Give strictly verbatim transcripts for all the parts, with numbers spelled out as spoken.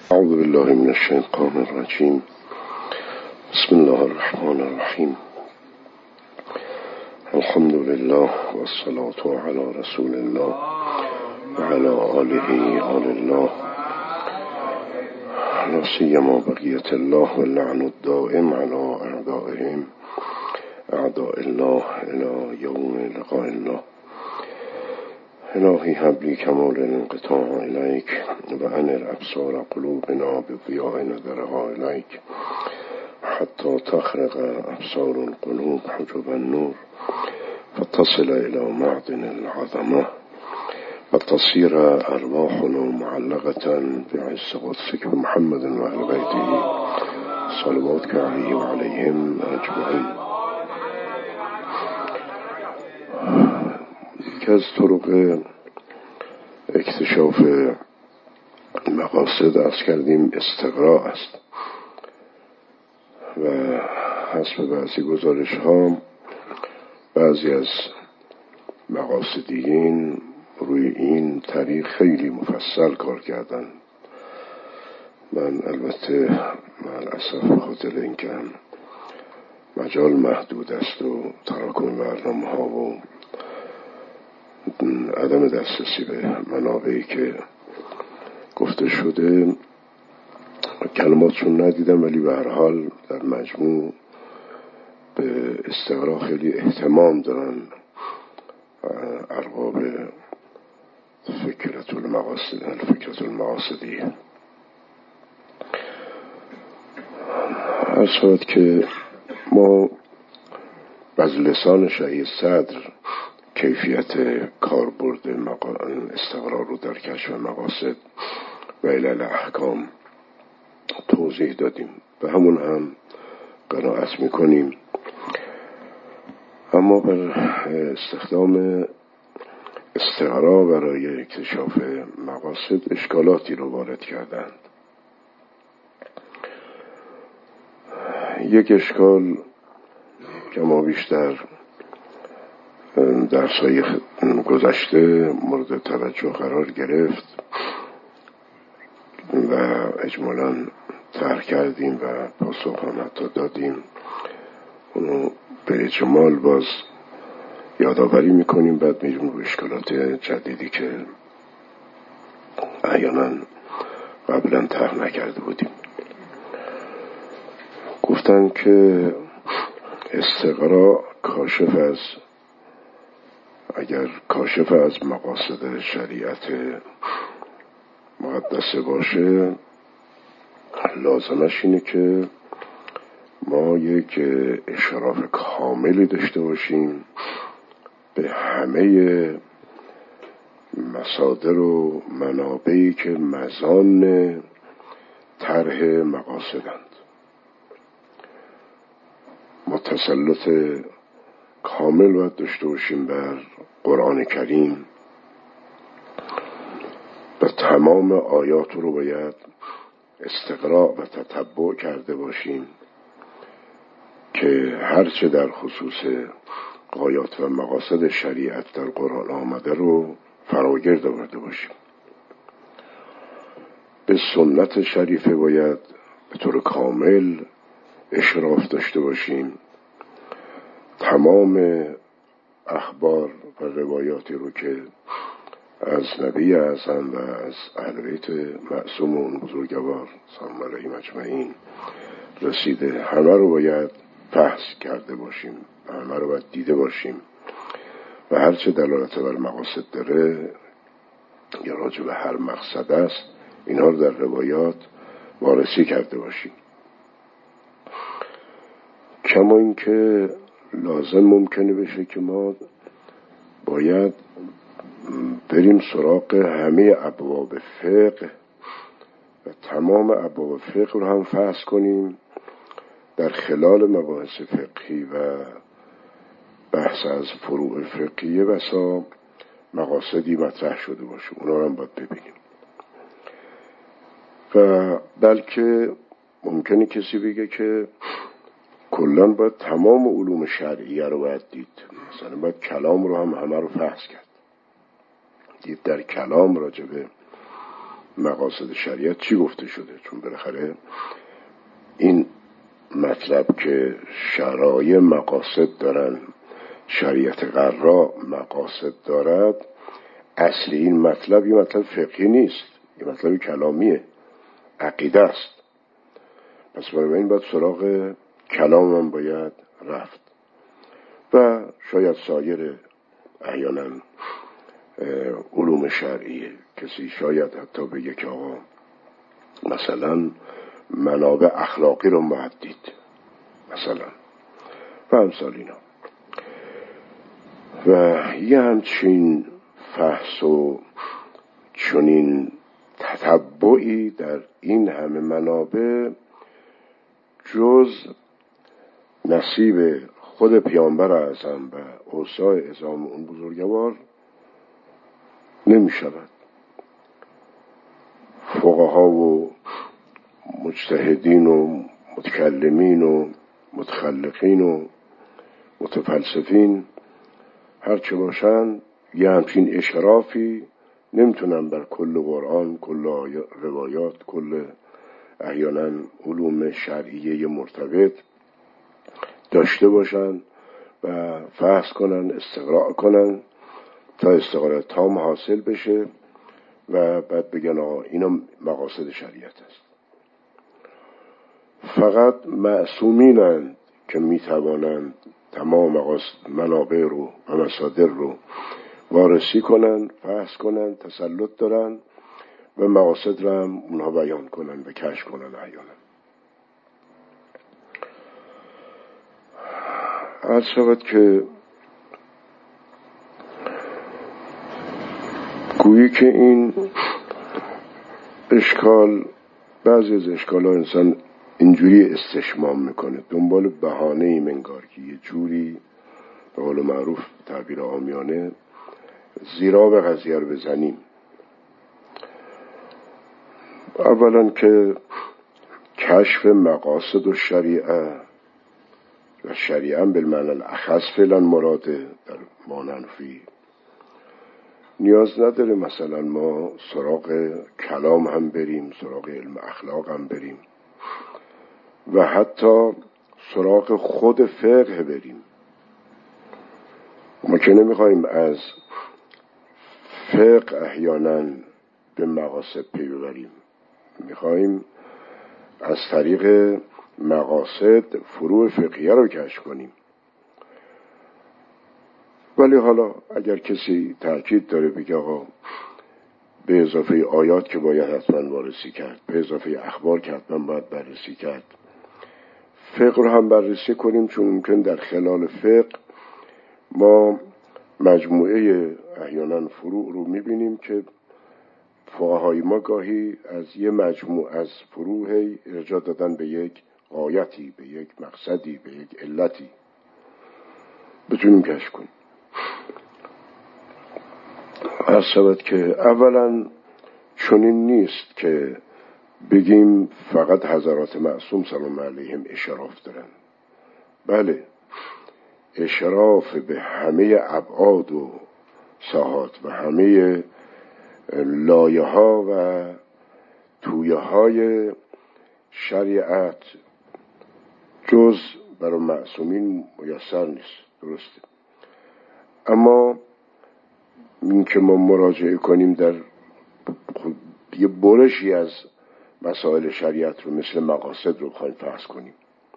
اعوذ بالله من الشیطان الرجیم. بسم الله الرحمن الرحیم. الحمد لله والصلاة على رسول الله وعلى آله آل الله لا سیما بقیة الله واللعن الدائم على اعدائهم اعداء الله الى یوم لقاء الله. الهی هب لی کمال الانقطاع الیک و انر ابصار قلوبنا بضیاء نظرها الیک حتی تخرق ابصار القلوب حجب النور فتصل الى معدن العظمه و تصیر ارواحنا معلقة بعز قدسک محمد و اهل بیته صلواتک علیه و علیهم اجمعین. یکی از طرق اکتشاف مقاصد عرض کردیم استقراء است و حسب بعضی گزارش ها بعضی از مقاصدیین روی این طریق خیلی مفصل کار کردن. من البته مع الاسف به خاطر اینکه مجال محدود است و تراکم برنامه ها و عدم دسترسی به منابعی که گفته شده کلماتشون ندیدم، ولی به هر حال در مجموع به استقراء خیلی اهتمام دارن ارباب فکرت المقاصد الفکرت المقاصدی. هر صورت که ما از لسان شهید صدر کیفیت کاربرد استقرار رو در کشف مقاصد و علل احکام توضیح دادیم و همون هم قناعت میکنیم. اما بر استخدام استقرار برای اکتشاف مقاصد اشکالاتی رو وارد کردند. یک اشکال که ما بیشتر درس‌های گذشته مورد توجه قرار گرفت و اجمالاً طرح کردیم و پاسخ هم حتی دادیم، اونو به اجمال باز یادآوری میکنیم، بعد میریم روی اشکالات جدیدی که احیانا قبلا طرح نکرده بودیم. گفتن که استقراء کاشف از اگر کاشف از مقاصد شریعت مقدسه باشه لازمش اینه که ما یک اشراف کاملی داشته باشیم به همه مصادر و منابعی که مزان طرح مقاصدند. ما تسلط کامل باید داشته باشیم بر قرآن کریم و تمام آیات رو باید استقراء و تتبع کرده باشیم که هرچه در خصوص غایات و مقاصد شریعت در قرآن آمده رو فراگرد آورده باشیم. به سنت شریفه باید به طور کامل اشراف داشته باشیم. تمام اخبار و روایاتی رو که از نبی اعظم و از اهل بیت معصوم و بزرگوار سلام علیهم اجمعین رسیده همه رو باید بحث کرده باشیم، همه رو باید دیده باشیم و هرچه دلالت بر مقاصد داره یا راجع به هر مقصد است اینها رو در روایات وارسی کرده باشیم. کما اینکه لازم ممکنه بشه که ما باید بریم سراغ همه ابواب فقه و تمام ابواب فقه رو هم فحص کنیم در خلال مباحث فقهی و بحث از فروع فقهیه بسا مقاصدی مطرح شده باشه، اونا رو هم باید ببینیم. و بلکه ممکنه کسی بگه که کلان باید تمام علوم شرعیه رو باید دید، مثلا باید کلام رو هم همه رو فحص کرد، دید در کلام راجبه مقاصد شریعت چی گفته شده، چون بالاخره این مطلب که شرایع مقاصد دارن، شریعت قرا مقاصد دارد، اصل این مطلب یه مطلب فقهی نیست، یه مطلب کلامیه، عقیده است. پس برای این باید سراغ کلام هم باید رفت و شاید سایر احیانا علوم شرعیه. کسی شاید حتی بگه که آقا مثلا منابع اخلاقی رو باید دید مثلا و امثال اینا. و یه همچین فحص و چنین تتبعی در این همه منابع جز نصیب خود پیامبر اعظم و اوصاء عظام اون بزرگوار نمی شود. فقها و مجتهدین و متکلمین و متخلقین و متفلسفین هرچه باشن یه همچین اشرافی نمیتونن بر کل قرآن، کل روایات، کل احیانا علوم شرعیه مرتبط داشته باشن و فحص کنن، استقراء کنن تا استقرار تام حاصل بشه و بعد بگن آقا اینا مقاصد شریعت است. فقط معصومینند که میتوانند تمام مقاصد منابع رو و مصادر رو وارسی کنن، فحص کنن، تسلط دارن و مقاصد رو هم اونها بیان کنن و کشف کنن. احیانا عرض شود که گویی که این اشکال، بعضی از اشکال ها انسان اینجوری استشمام میکنه، دنبال بهانه ای منگار که یه جوری به قول معروف تعبیر عامیانه زیرا به قضیه رو بزنیم. اولا که کشف مقاصد و شریعه و شریعه بالمعنی الاخص فعلا مراده در ماننفی نیاز نداره مثلا ما سراغ کلام هم بریم، سراغ علم اخلاق هم بریم و حتی سراغ خود فقه بریم. ما که نمیخوایم از فقه احیانا به مقاصد پی ببریم، میخوایم از طریق مقاصد فروع فقهیه رو کشف کنیم. ولی حالا اگر کسی تأکید داره بگه آقا به اضافه آیات که باید حتما وارسی کرد، به اضافه اخبار که حتما باید بررسی کرد، فقه رو هم بررسی کنیم، چون ممکن در خلال فقه ما مجموعه احیانا فروع رو میبینیم که فقهای ما گاهی از یه مجموع از فروع ارجاع دادن به یک غایتی، به یک مقصدی، به یک علتی بتونیم کشف کنیم. عرض شود که اولا چنین نیست که بگیم فقط حضرات معصوم سلام علیهم اشراف دارن. بله، اشراف به همه ابعاد و ساحات و همه لایه ها و تویه های شریعت جز برای معصومین میسر نیست، درسته. اما این که ما مراجعه کنیم در یه برشی از مسائل شریعت رو مثل مقاصد رو بخوایم فحص کنیم،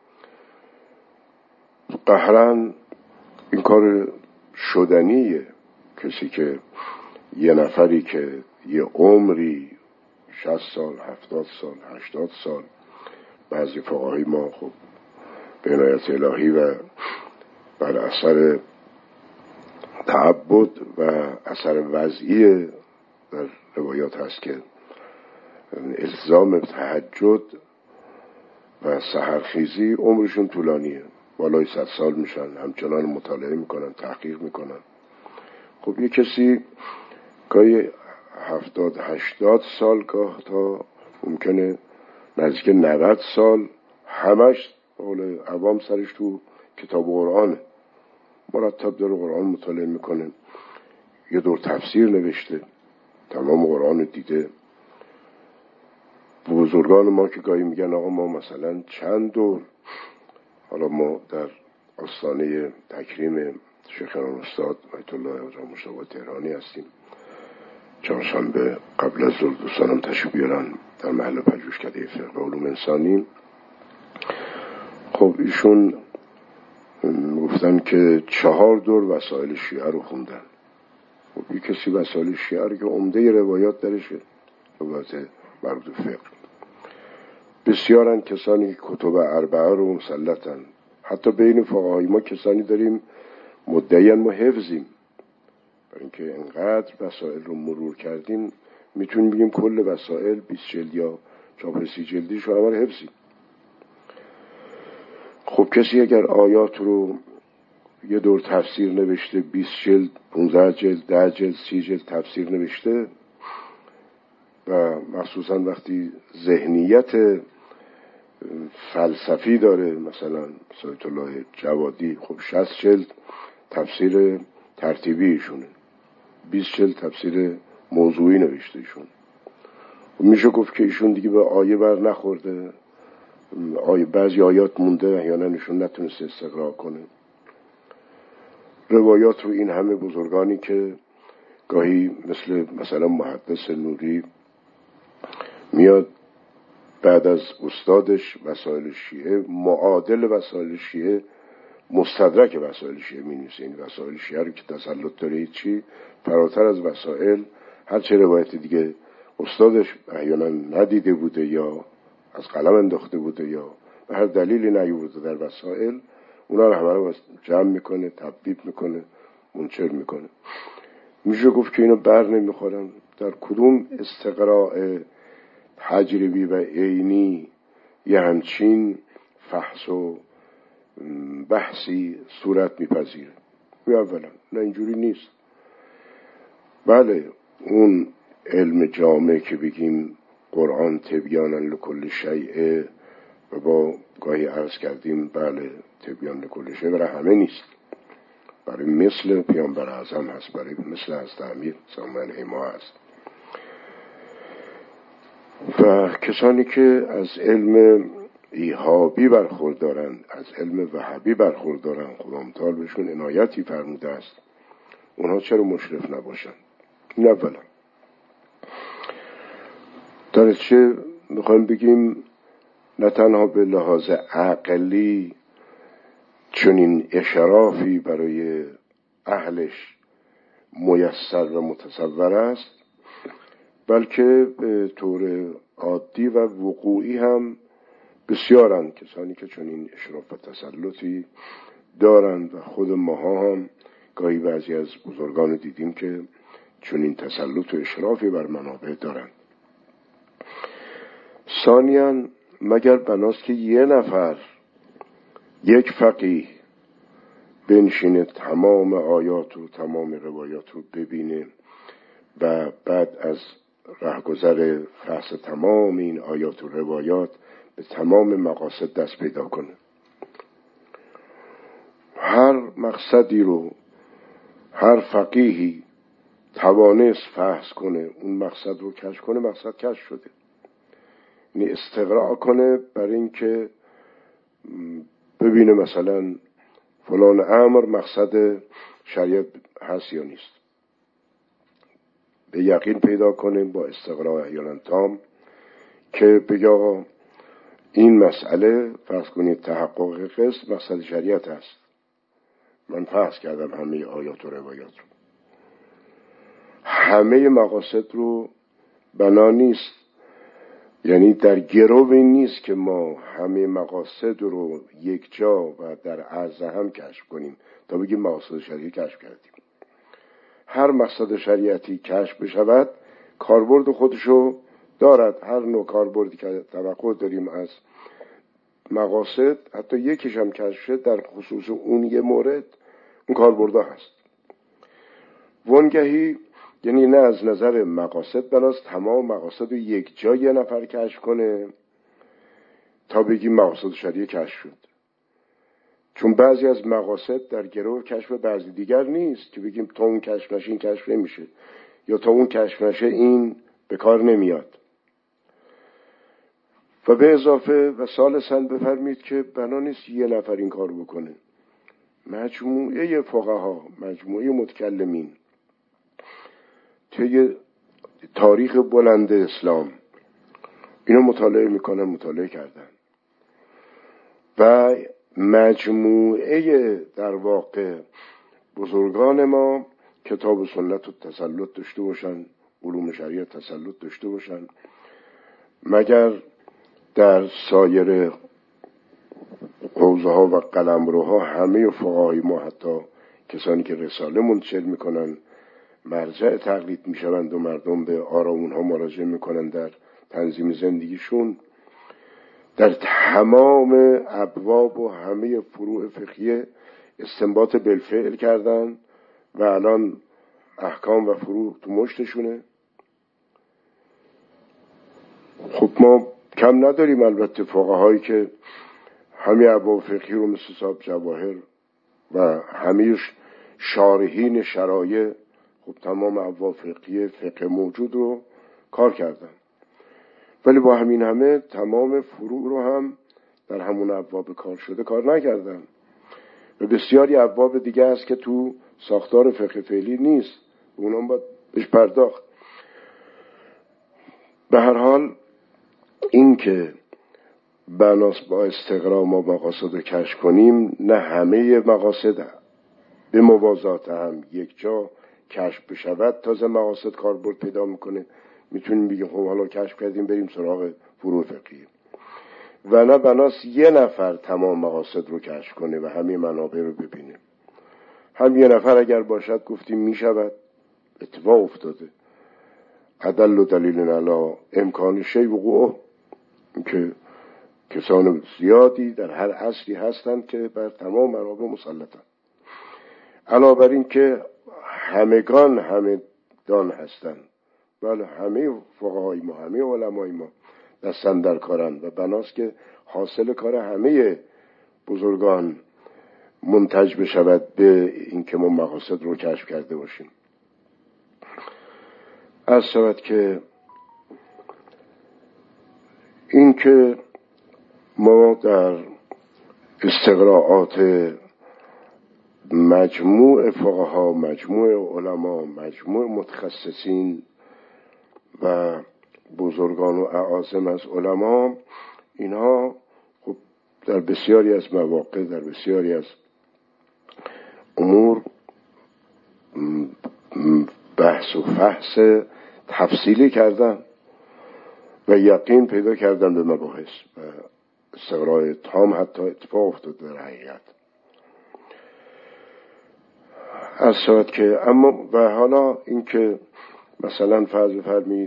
قهرن این کار شدنیه. کسی که یه نفری که یه عمری شصت سال، هفتاد سال، هشتاد سال، بعضی فقهای ما خب به عنایت الهی و بر اثر تعبد و اثر وضعی در روایات هست که الزام تهجد و سحرخیزی عمرشون طولانیه، بالای صد سال میشن، همچنان مطالعه میکنن، تحقیق میکنن. خب یه کسی گاهی هفتاد هشتاد سال، گاه تا ممکنه نزدیک نود سال همش قول عوام سرش تو کتاب قرآنه، مرتب داره قرآن مطالعه میکنه، یه دور تفسیر نوشته، تمام قرآن دیده، بزرگان ما که گاهی میگن آقا ما مثلا چند دور، حالا ما در آستانه تکریم شیخان استاد آیت الله حاج مصطفی تهرانی هستیم، چهارشنبه قبل از ظهر دوستانم تشریف بیارن در محل پژوهشکده فقه و علوم انسانی. خب ایشون گفتن که چهار دور وسائل شیعه رو خوندن. خب یک کسی وسائل شیعه رو که عمده روایات درشه، روایات مربوط فقه، بسیارن کسانی که کتب اربعه رو مسلطن. حتی بین فقهای ما کسانی داریم مدعیان ما حفظیم، برای اینکه انقدر وسائل رو مرور کردیم میتونیم بگیم کل وسائل بیست جلد یا چاپ سی جلدیش رو همه حفظیم. خب کسی اگر آیات رو یه دور تفسیر نوشته، بیست جلد، پانزده جلد، ده جلد، سی جلد تفسیر نوشته، و مخصوصا وقتی ذهنیت فلسفی داره، مثلا آیت الله جوادی خب شصت جلد تفسیر ترتیبی ایشونه، بیست جلد تفسیر موضوعی نوشته ایشون. میشه گفت که ایشون دیگه به آیه بر نخورده، آیه بعضی آیات مونده احیانا ایشون نتونسته استقراء کنه. روایات رو این همه بزرگانی که گاهی مثل مثلا محدث نوری میاد بعد از استادش وسائل شیعه معادل وسائل شیعه مستدرک وسائل شیعه می نویسه. این وسائل شیعه رو که تسلط داره چی فراتر از وسائل هر چه روایت دیگه استادش احیانا ندیده بوده یا از قلم انداخته بوده یا به هر دلیلی نیورده در وسائل، اونا رو همه رو جمع میکنه، تبدیل میکنه، منچر میکنه. میشه گفت که اینا بر نمیخورن. در کدوم استقراء تجربی و عینی یه همچین فحص و بحثی صورت میپذیره؟ اولا نه، اینجوری نیست. بله اون علم جامع که بگیم قرآن تبیانا لکل شیء و با گاهی عرض کردیم بله تبیان لکل شیء برای همه نیست، برای مثل پیامبر اعظم هست، برای مثل حضرت امیر سلام علیه ما هست. و کسانی که از علم ایهابی برخوردارن، از علم وهابی برخوردارن، خدا متعال بهشون عنایتی فرموده است، اونها چرا مشرف نباشن؟ این اولا. در چه میخوایم بگیم نه تنها به لحاظ عقلی چنین اشرافی برای اهلش میسر و متصور است، بلکه به طور عادی و وقوعی هم بسیارن کسانی که چنین اشراف و تسلطی دارند و خود ماها هم گاهی بعضی از بزرگان دیدیم که چنین تسلط و اشرافی بر منابع دارند. ثانیاً مگر بناست که یه نفر، یک فقیه بنشینه تمام آیات و تمام روایات رو ببینه و بعد از رهگذر فحص تمام این آیات و روایات به تمام مقاصد دست پیدا کنه؟ هر مقصدی رو هر فقیهی توانست فحص کنه، اون مقصد رو کشف کنه، مقصد کشف شده. یعنی استقراء کنه برای اینکه ببینه مثلا فلان امر مقصد شریعت هست یا نیست، به یقین پیدا کنه با استقراء احیانا تام که بگه آقا این مسئله فرض کنید تحقق قسط مقصد شریعت هست، من فحص کردم همه آیات و روایات رو. همه مقاصد رو بنا نیست، یعنی در گرو این نیست که ما همه مقاصد رو یک جا و در عرض هم کشف کنیم تا بگیم مقاصد شریعتی کشف کردیم. هر مقصد شریعتی کشف بشود کاربرد خودشو دارد. هر نوع کاربردی که توقع داریم از مقاصد، حتی یکیش هم کشف شد در خصوص اون یه مورد، اون کاربردا هست. وانگهی یعنی نه از نظر مقاصد بناست تمام مقاصد رو یک جا یه نفر کشف کنه تا بگیم مقاصد شریعه کشف شد، چون بعضی از مقاصد در گروه کشف بعضی دیگر نیست که بگیم تا اون کشف نشه این کشف نمیشه، یا تا اون کشف نشه این به کار نمیاد. و به اضافه و ثالثاً بفرمید که بنا نیست یه نفر این کار بکنه. مجموعه فقها، مجموعه متکلمین طی تاریخ بلند اسلام اینو مطالعه میکنن، مطالعه کردن و مجموعه در واقع بزرگان ما کتاب و سنت و تسلط داشته باشن، علوم شریعت تسلط داشته باشن، مگر در سایر حوزه ها و قلمروها همه فقهای ما، حتی کسانی که رساله منتشر میکنن، مرجع تقلید میشوند و مردم به آرا اونها مراجعه میکنن در تنظیم زندگیشون، در تمام ابواب و همه فروع فقهی استنباط بالفعل کردن و الان احکام و فروع تو مشتشونه. خب ما کم نداریم البته فقهایی که همه ابواب فقهی رو مثل صاحب جواهر و همه شارحین شرایع، خب تمام ابواب فقهی فقه موجود رو کار کردن، ولی با همین همه تمام فروع رو هم در همون ابواب کار شده کار نکردن و بسیاری ابواب دیگه هست که تو ساختار فقه فعلی نیست، اونا هم باید بهش پرداخت. به هر حال این که بناس با استقرا ما مقاصد رو کشف کنیم، نه همه مقاصد به موازات هم یک جا کشف بشود تازه مقاصد کاربرد پیدا میکنه، میتونیم بگیم خب حالا کشف کردیم بریم سراغ فروع فقهی، و نه بناس یه نفر تمام مقاصد رو کشف کنه و همه منابع رو ببینه. هم یه نفر اگر باشد گفتیم میشود، اتفاق افتاده، عدل و دلیل علی امکان شی وقوع، که کسان زیادی در هر عصری هستند که بر تمام منابع مسلطن، علاوه بر این که همگان همه دان هستند، بله همه فقهای ما، همه علمای ما دستن در کارند و بناست که حاصل کار همه بزرگان منتج بشود به این که ما مقاصد رو کشف کرده باشیم. عرض شود که این که ما در استقراءات مجموع فقها، مجموع علما، مجموع متخصصین و بزرگان و اعاظم از علما، اینها خب در بسیاری از مواقع، در بسیاری از امور بحث و فحص تفصیلی کردن و یقین پیدا کردن به مباحث و استقراء تام حتی اتفاق افتاد در حقیقت. از شاید که اما و حالا این که مثلا فرض بفرمایید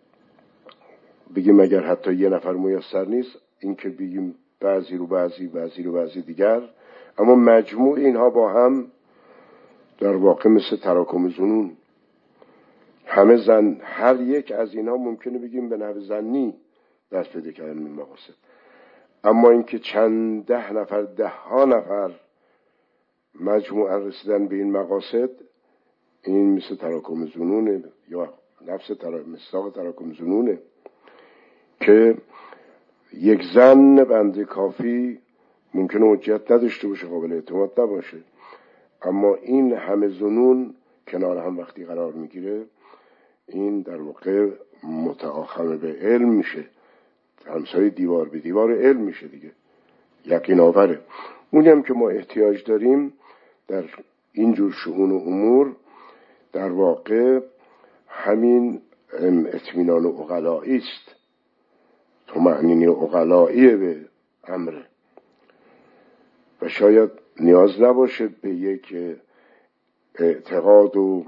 بگیم اگر حتی یه نفر میسر نیست، این که بگیم بعضی رو بعضی بعضی رو بعضی دیگر، اما مجموع اینها با هم در واقع مثل تراکم ظنون، همه زن، هر یک از اینها ممکنه بگیم به نحو ظنی دست پیدا کردن این مقاصد، اما اینکه چند ده نفر ده ها نفر مجموعا رسیدن به این مقاصد، این مثل تراکم ظنونه یا نفس ترا... مصداق تراکم ظنونه که یک زن بنده کافی ممکنه حجت نداشته باشه، قابل اعتماد نباشه، اما این همه ظنون کنار هم وقتی قرار میگیره این در واقع متآخم به علم میشه، همسایه دیوار به دیوار علم میشه دیگه، یقین آوره. اونی هم که ما احتیاج داریم در اینجور شؤون و امور در واقع همین اطمینان عقلایی است، طمأنینه عقلایی به امر، و شاید نیاز نباشه به یک اعتقاد و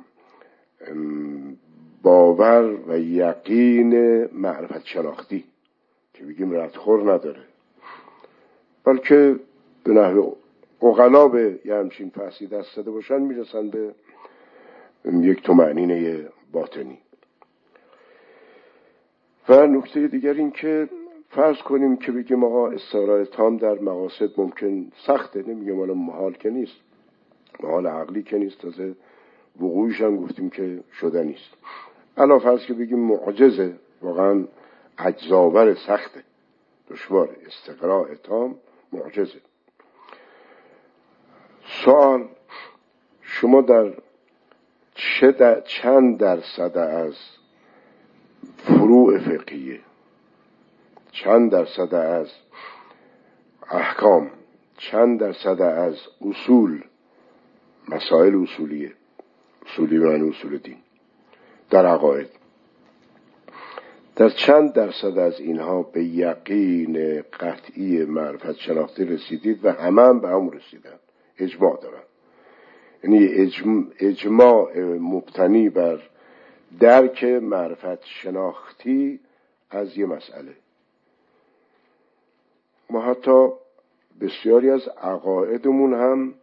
باور و یقین معرفت شناختی که بگیم ردخور نداره، بلکه به نحو عقلا به یه همچین فحصی دست داده باشن میرسن به یک طمأنینه باطنی. و نکته دیگر این که فرض کنیم که بگیم آقا استقراء تام در مقاصد ممکن سخته، نمیگم حالا محال که نیست، محال عقلی که نیست، تازه وقوعش هم گفتیم که شده نیست، علاوه فرض که بگیم معجزه، واقعا عجزآور سخته، دشوار، استقراء تام معجزه. سوال: شما در چه در چند درصد از فروع فقهیه، چند درصد از احکام، چند درصد از اصول، مسائل اصولیه، اصولی معنی اصول دین در عقاید، در چند درصد از اینها به یقین قطعی معرفت شناختی رسیدید؟ و همه هم به هم رسیدن، اجماع دارن. یعنی اجماع مبتنی بر درک معرفت شناختی از یه مسئله. ما حتی بسیاری از عقایدمون هم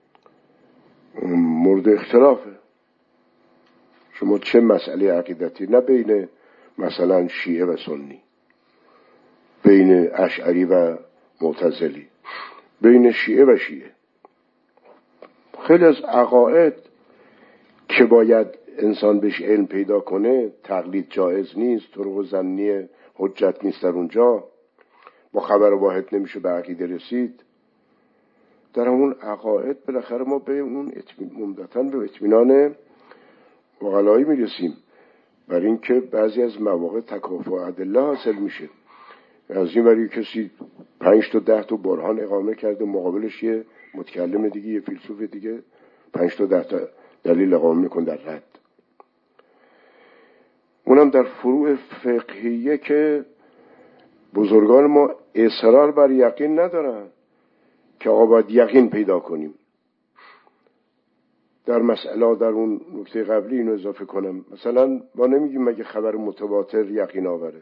مورد اختلافه. شما چه مسئله عقیدتی، نه بین مثلا شیعه و سنی، بین اشعری و معتزلی، بین شیعه و شیعه، خیلی از عقاید که باید انسان بهش علم پیدا کنه تقلید جایز نیست، طرق ظنی حجت نیست، در اونجا با خبر واحد نمیشه به عقیده رسید. در همون عقاید بالاخره ما به اون ممدتاً به اطمینان عقلایی میرسیم، برای اینکه بعضی از مواقع تکافؤ ادله حاصل میشه. از این وری کسی پنج تا ده تا برهان اقامه کرده، مقابلش یه متکلم دیگه، یه فیلسوف دیگه پنج تا ده تا دلیل اقامه میکن در رد. اونم در فروع فقهیه که بزرگان ما اصرار بر یقین ندارن که آقا باید یقین پیدا کنیم. در مسئله، در اون نکته قبلی اینو اضافه کنم، مثلا ما نمیگیم مگه خبر متواتر یقین آوره.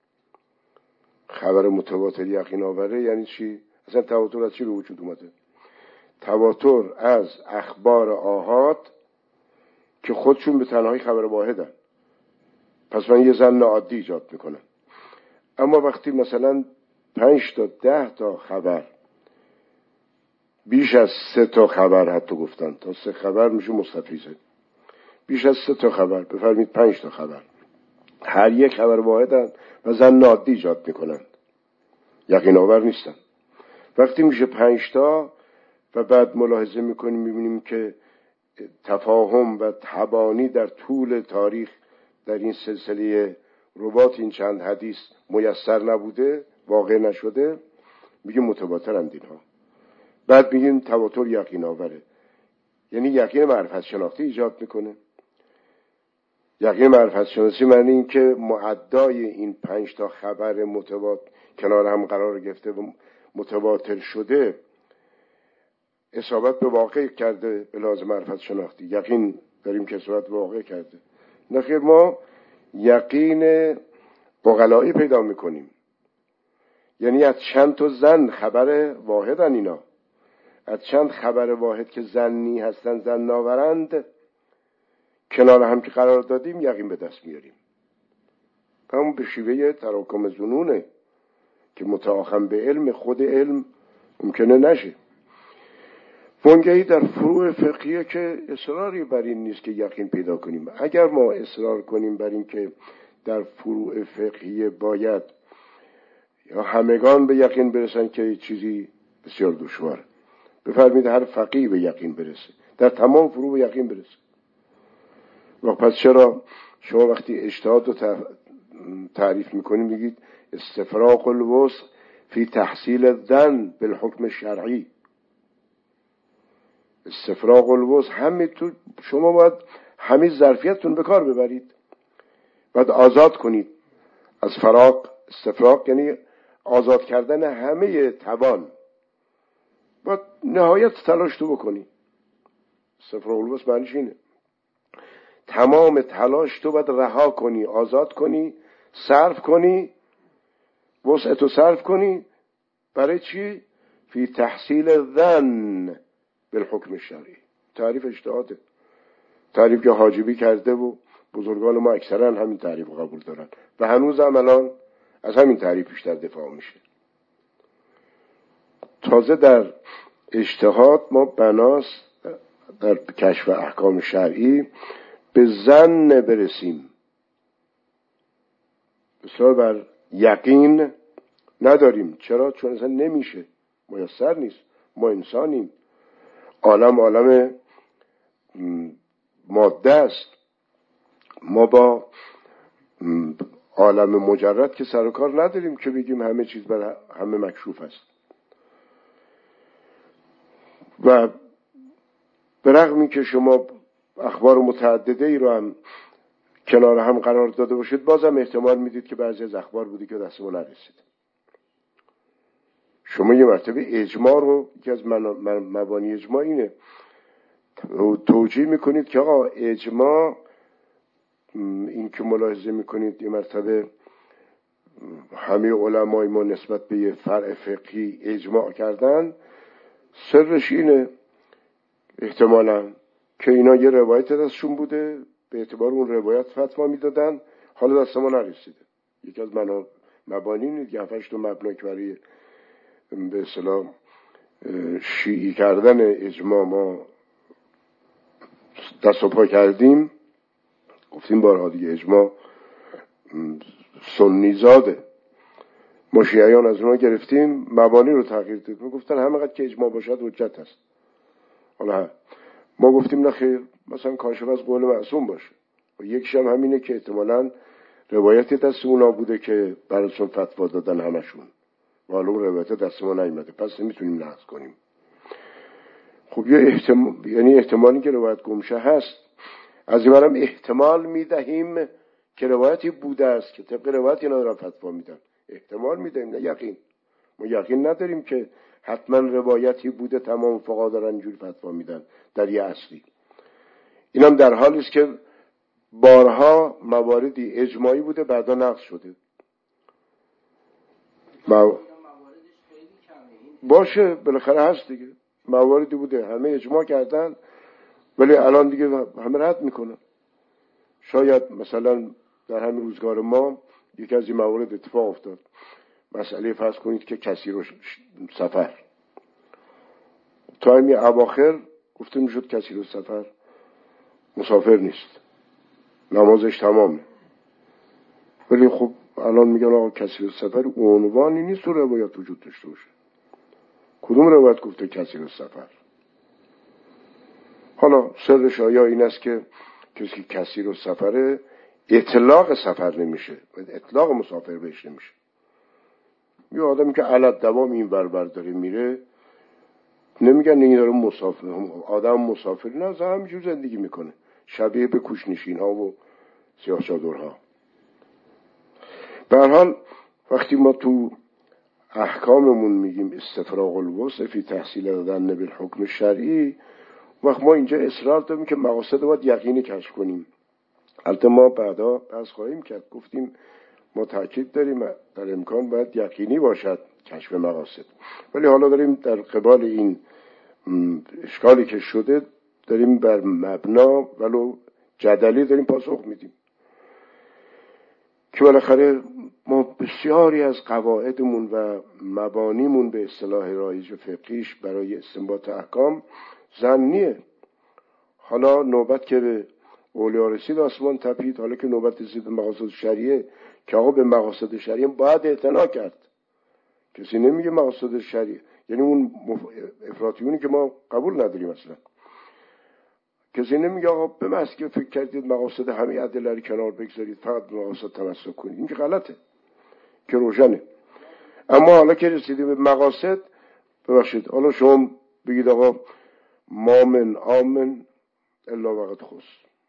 خبر متواتر یقین آوره یعنی چی؟ اصلا تواتر از چی به وجود اومده؟ تواتر از اخبار آحاد که خودشون به تنهایی خبر واحدن، پس من یه ظن عادی ایجاد میکنم. اما وقتی مثلا پنج تا ده تا خبر، بیش از سه تا خبر حتی گفتن، تا سه خبر میشه مستفیضه، بیش از سه تا خبر، بفرمید پنج تا خبر، هر یک خبر واحدن و ظن عادی ایجاد میکنن، یقین آور نیستن. وقتی میشه پنج تا و بعد ملاحظه میکنیم میبینیم که تفاهم و تبانی در طول تاریخ در این سلسله رباط این چند حدیث میسر نبوده، واقع نشده، میگیم متواترند اینها. بعد میگیم تواتر یقین آوره، یعنی یقین معرفت شناختی ایجاد میکنه. یقین معرفت شناسی معنی این که معدای این پنج تا خبر متواتر کنار هم قرار گرفته و متواتر شده اصابت به واقع کرده به لحاظ معرفت شناختی، یقین داریم که اصابت به واقع کرده. نخیر، ما یقین بغلایی پیدا میکنیم، یعنی از چند تا ظن خبر واحدن اینا، از چند خبر واحد که ظنی هستن، ظن ناورند، کنار هم که قرار دادیم یقین به دست میاریم. همون به شیوه تراکم ظنونه که متآخم به علم، خود علم ممکنه نشه. وانگهی در فروع فقهیه که اصراری بر این نیست که یقین پیدا کنیم. اگر ما اصرار کنیم بر این که در فروع فقهیه باید یا همگان به یقین برسن که چیزی بسیار دشواره. بفرمید هر فقیه به یقین برسه، در تمام فروع به یقین برسه. و پس چرا شما وقتی اجتهاد رو تعریف میکنیم میگید استفراغ الوسع فی تحصیل الظن بالحکم شرعی؟ استفراغ الوسع همین تو شما باید همین ظرفیتتون به کار ببرید، باید آزاد کنید از فراغ. استفراغ یعنی آزاد کردن همه توان، باید نهایت تلاش تو بکنی. استفراغ الوسع معنیش اینه تمام تلاش تو باید رها کنی، آزاد کنی، صرف کنی، وسع تو صرف کنی. برای چی؟ فی تحصیل الظن بالحکم شرعی. تعریف اجتهاده، تعریف که حاجبی کرده و بزرگان ما اکثرا همین تعریف رو قبول دارن و هنوز هم الان از همین تعریف بیشتر دفاع میشه. تازه در اجتهاد ما بناس در کشف احکام شرعی به ظن برسیم، بسیار بر یقین نداریم. چرا؟ چون اصلا نمیشه، میسر نیست. ما انسانیم، عالم عالم ماده است. ما با عالم مجرد که سر و کار نداریم که بگیم همه چیز بر همه مکشوف است. و به رغم این که شما اخبار متعدده ای رو هم کنار هم قرار داده باشید، بازم احتمال میدید که بعضی از اخبار بودی که دست ما نرسید. شما یه مرتبه اجماع رو، یکی از مبانی اجماع اینه، توجیه میکنید که آقا اجماع، این که ملاحظه میکنید یه مرتبه همه علمای ما نسبت به یه فرع فقهی اجماع کردن، سرش اینه احتمالاً که اینا یه روایت دستشون بوده، به اعتبار اون روایت فتوا میدادن، حالا دست ما نرسیده. یکی از مبانی اینه که هفتش تا مبنا که برای به اصطلاح شیعی کردن اجماع ما دست و پا کردیم. گفتیم بارها دیگه اجماع سنی زاده، ما شیعیان از اونها گرفتیم مبانی رو تغییر دادیم، گفتن همینقدر که اجماع باشد حجت هست. حالا ما گفتیم نه خیر، مثلا کاشف از قول معصوم باشه. و یکیش هم همینه که احتمالاً روایت دست اونا بوده که براشون فتوا دادن همشون، و حالا اون روایت دست ما نیومده، پس نمیتونیم نقض کنیم. خب یه احتمال، یعنی احتمالی که روایت گمشه هست، از این برم احتمال میدهیم که روایتی بوده است که طبق روایت اینا دارن فتوا میدن. احتمال میدهیم، نه یقین. ما یقین نداریم که حتما روایتی بوده تمام فقها دارن اینجوری فتوا میدن در یه اصلی. اینم در حالی است که بارها مواردی اجماعی بوده بعدا نقض شده. مو... باشه بالاخره هست دیگه، مواردی بوده همه اجماع کردن ولی الان دیگه همه رد میکنن. شاید مثلا در همین روزگار ما یکی از این موارد اتفاق افتاد، مسئله فرض کنید که کسی رو سفر تا همین اواخر گفته میشد کسی رو سفر مسافر نیست، نمازش تمامه، ولی خب الان میگن آقا کسی رو سفر عنوانی نیست تو روایت وجود داشته باشه. کدوم روایت گفته کسی رو سفر؟ حالا سرش آیا این است که کسی کسی رو سفره اطلاق سفر نمیشه، اطلاق مسافر بهش نمیشه. یه آدمی که علت دوام این ور بر داره میره، نمیگن این داره مسافر، آدم مسافر نه، از همینجور زندگی میکنه، شبیه به کوچ‌نشین ها و سیاه چادرها. به هر حال وقتی ما تو احکاممون میگیم استفراغ الوسع فی تحصیل دادن بالحکم شرعی، وقت ما اینجا اصرار داریم که مقاصد باید یقینی کشف کنیم. البته ما بعدا بحث خواهیم کرد، گفتیم ما تاکید داریم در امکان باید یقینی باشد کشف مقاصد، ولی حالا داریم در قبال این اشکالی که شده داریم بر مبنا ولو جدلی داریم پاسخ میدیم که بالاخره ما بسیاری از قواعدمون و مبانیمون به اصطلاح رایج فقهیش برای استنباط احکام ظنیه. حالا نوبت که به اولیا رسید آسمان تپید، حالا که نوبت رسید به مقاصد شریعه که آقا به مقاصد شریعه باید اعتنا کرد. کسی نمیگه مقاصد شریعه یعنی اون افراطیونی که ما قبول نداریم اصلا. کسی نمیگه آقا به محض که فکر کردید مقاصد همه ادله رو کنار بگذارید فقط به مقاصد تمسک کنید، این که غلطه، که روشنه. اما حالا که رسیدیم به مقاصد، ببخشید حالا شما بگید آقا ما من آمن الا وقد خص.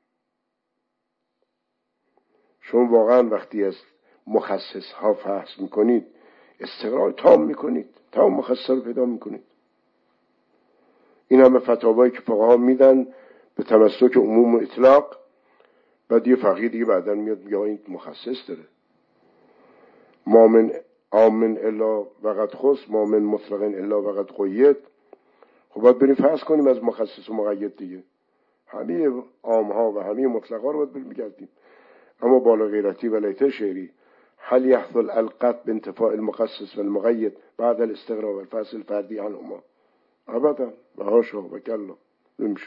شما واقعا وقتی از مخصص ها فحص میکنید استقرار تام میکنید، تام مخصص رو پیدا میکنید. این همه فتاوایی که فقها میدن به تمسک عموم و اطلاق، بعد یه فقیه دیگه بعدن میاد میگه این مخصص داره. ما من آمن الا وقد خص، ما من مطلق الا وقد قید. خب باید بریم فحص کنیم از مخصص و مقید دیگه، همه عامها و همه مطلقا رو باید بریم بگردیم. اما بالا غیرتی و لیته شعری هل یحصل القط بانتفاع المخصص و المقید بعد الاستقراء و الفصل الفردی عنهما؟ ابدا و هاشا و کلا، نمیشه،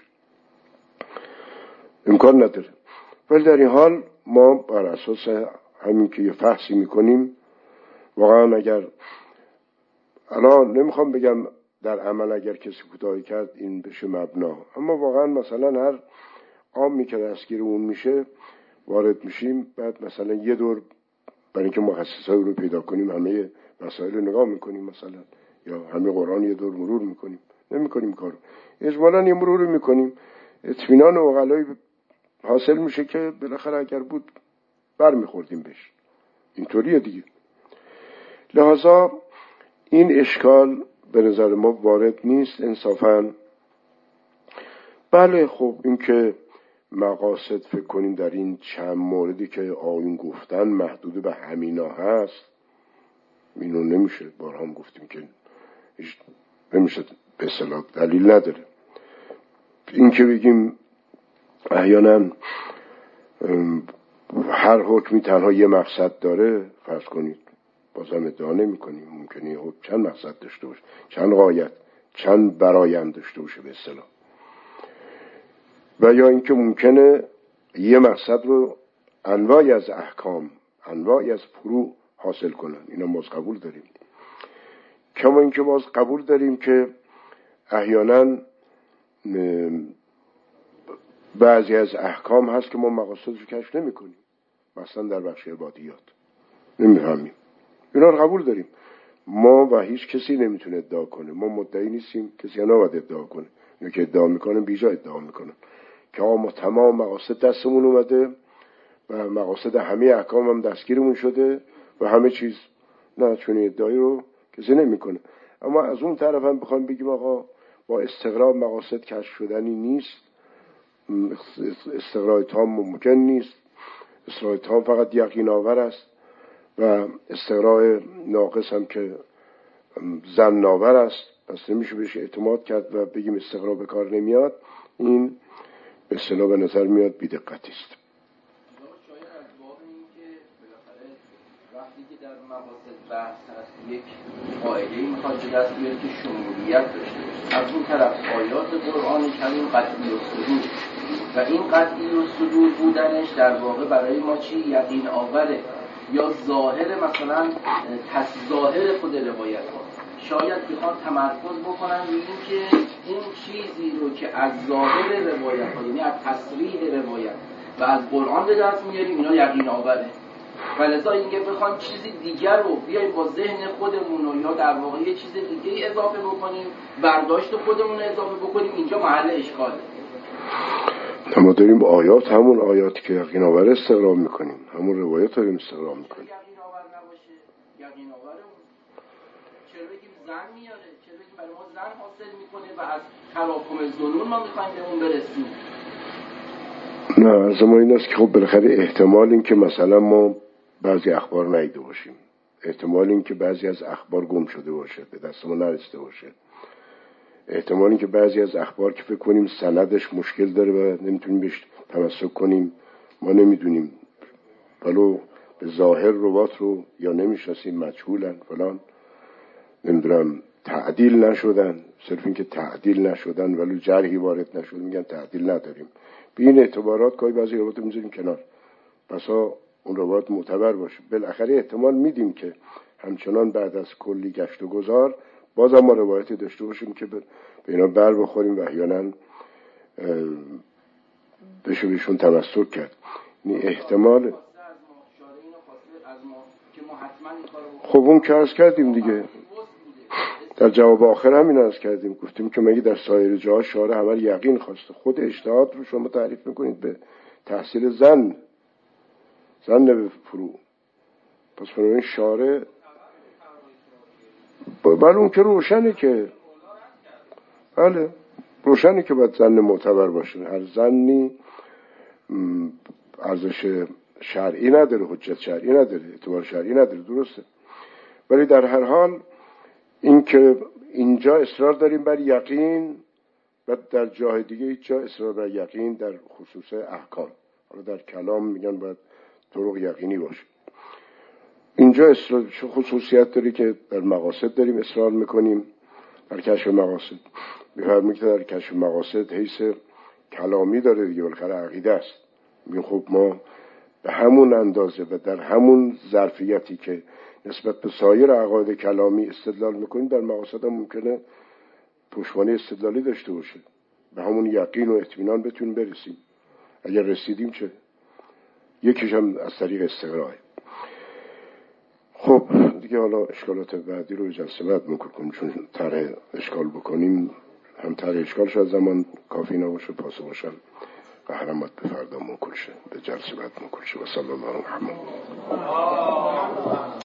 امکان نداره. ولی در این حال ما بر اساس همین که یه فحصی میکنیم واقعا اگر الان نمیخوام بگم در عمل اگر کسی کوتاهی کرد این بشه مبنا، اما واقعا مثلا هر عامی که دستگیر اون میشه وارد میشیم، بعد مثلا یه دور برای اینکه مخصصایی رو پیدا کنیم همه مسائل رو نگاه میکنیم، مثلا یا همه قرآن یه دور مرور میکنیم، نمیکنیم کارو، اجمالاً یه مرور میکنیم، اطمینان و عقلایی حاصل میشه که بالاخره اگر بود بر میخوردیم بهش. اینطوریه دیگه. لحاظا این اشکال به نظر ما وارد نیست انصافاً. بله خب این که مقاصد فکر کنیم در این چند موردی که آیون گفتن محدود به همینا هست، اینو نمیشه، بارها هم گفتیم که نمیشه به اصطلاح دلیل نداره. این که بگیم احیانا هر حکمی تنها یه مقصد داره، فرض کنید، بازم ادعا نمی کنیم، ممکنه حکم چند مقصد داشته باشه، چند غایت، چند برآیند داشته باشه به اصطلاح، و یا اینکه ممکنه یه مقصد رو انواعی از احکام، انواعی از فروع حاصل کنن. اینا باز قبول داریم. کما اینکه باز قبول داریم که احیانا بعضی از احکام هست که ما مقاصدش رو کشف نمی کنیم، مثلا در بخش عبادیات نمی‌فهمیم. اینا رو قبول داریم. ما و هیچ کسی نمیتونه ادعا کنه، ما مدعی نیستیم، کسی هم نباید ادعا کنه. اینو که ادعا میکنن بیجا ادعا میکنن که ما تمام مقاصد دستمون اومده و مقاصد همه احکام هم دستگیرمون شده و همه چیز. نه، چون ادعایی رو کسی نمیکنه. اما از اون طرف هم بخوام بگیم آقا با استقراء مقاصد کشف شدنی نیست، استقراء تام ممکن نیست، استقراء تام فقط یقین آور است و استقراء ناقص هم که ظن آور است، پس نمیشه بهش اعتماد کرد و بگیم استقراء به کار نمیاد. این به اصطلاح به نظر میاد بی‌دقتی است. شاید از باب این که بالاخره وقتی که در مقاصد بحث هست یک قاعده‌ای میخواد به دست بیاره که شمولیت داشته باشه، از اون طرف آیات قرآن کریم قطعی الصدور و این قطعی الصدور بودنش در واقع برای ما چی؟ یقین آوره یا ظاهر، مثلا ظاهر خود روایت ها. شاید بخواد تمرکز بکنن روی این که اون چیزی رو که از ظاهر روایت ها، یعنی از تصریح روایت و از قرآن به دست میاریم، اینا یقین آوره. ولذا اینکه بخوام چیزی دیگر رو بیایم با ذهن خودمون یا در واقع یه چیز دیگه اضافه بکنیم، برداشت خودمون اضافه بکنیم، اینجا محل اشکاله. ما داریم آیات، همون آیاتی که یقین آور استقرار میکنیم، همون روایات رو استقرار میکنیم. یقین آور نباشه، یقین آوره. چرا بگیم زن میاره؟ چرا بگیم برای ما زن حاصل میکنه و از تراکم ظنون ما میخوایم به اون برسیم؟ نه، از ما این است که خب بالاخره احتمال این که مثلا ما بعضی اخبار ندیده باشیم، احتمال این که بعضی از اخبار گم شده باشه، به دست ما نرسیده باشه، احتمال این که بعضی از اخبار که فکر کنیم سندش مشکل داره و نمیتونیم بهش تمسک کنیم، ما نمیدونیم، ولو به ظاهر روات رو یا نمیشناسیم، مجهولن فلان، نمیدونم تعدیل نشدن، صرف این که تعدیل نشدن ولو جرحی وارد نشد میگن تعدیل نداریم. به این اعتبارات گاهی بعضی روایات میذاریم کنار، بسا اون روایات معتبر باشه. بالاخره احتمال میدیم که همچنان بعد از کلی گشت و گذار بازم ما روایتی داشته باشیم که به اینا بر بخوریم و احیانا بشه بهشون تمسک کرد. این احتمال. خب اون که عرض کردیم دیگه، در جواب آخر همین عرض کردیم، گفتیم که مگه در سایر جاها شارع عمل یقین خواسته، خود اجتهاد رو شما تعریف میکنید به تحصیل زن زن به فروع، پس بنابراین شارع بله اون که روشنه که بله روشنه که باید زن معتبر باشه. هر زنی ارزش شرعی نداره، حجت شرعی نداره، اعتبار شرعی نداره، درسته، ولی در هر حال این که اینجا اصرار داریم بر یقین و در جای دیگه هیچ جا اصرار بر یقین در خصوص احکام، حالا در کلام میگن باید طرق یقینی باشه. اینجا اصرار خصوصیت داری که در مقاصد داریم اصرار میکنیم، در کشف مقاصد میفرمایید که در کشف مقاصد حیث کلامی داره دیگه، بالاخره عقیده است. میگن خب ما به همون اندازه و در همون ظرفیتی که نسبت به سایر عقاید کلامی استدلال میکنیم، در مقاصد هم ممکنه پشتوانه استدلالی داشته باشه، به همون یقین و اطمینان بتونیم برسیم. اگر رسیدیم چه؟ یکیش هم از طریق استقرار. خب دیگه حالا اشکالات بعدی رو جلسه بعد مکر کنیم، چون طرح اشکال بکنیم هم طرح اشکال شاید زمان کافی نباشه پاسو باشم قهرمت به فردا مکر شه، به جلسه بعد مکر شه. و صلی الله علیه و محمد.